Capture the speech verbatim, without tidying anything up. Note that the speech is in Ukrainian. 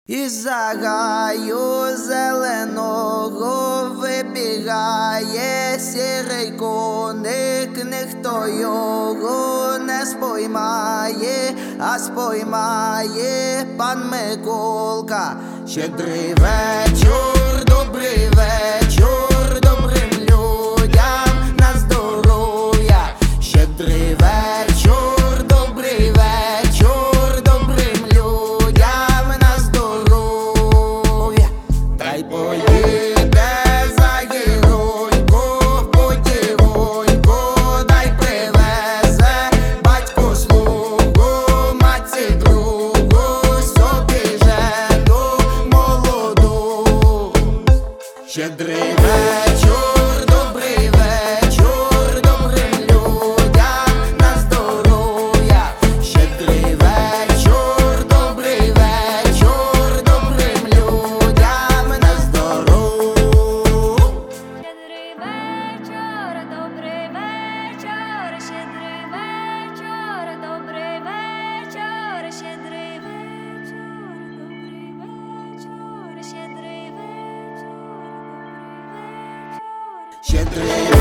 Із-за гаю зеленого вибігає сірий коник, ніхто його не споймає, а споймає пан Миколка. Щедрий вечір, добрий вечір, добрим людям на здоров'я. Щедрий вечір, добрий вечір, добрим людям на здоров'я. Та й поїде за гіроньку, потівоньку, дай привезе батько слугу, матці другу, собі жену молоду. Щедрий вечір, добрий вечір, добрим людям на здоров'я. Щедрий вечір, добрий вечір, добрим людям на здоров'я. Щедрий вечір, добрий вечір, щедрий вечір, добрий вечір, щедрий вечір, добрий вечір, щедрий вечір, добрий вечір. Щедрий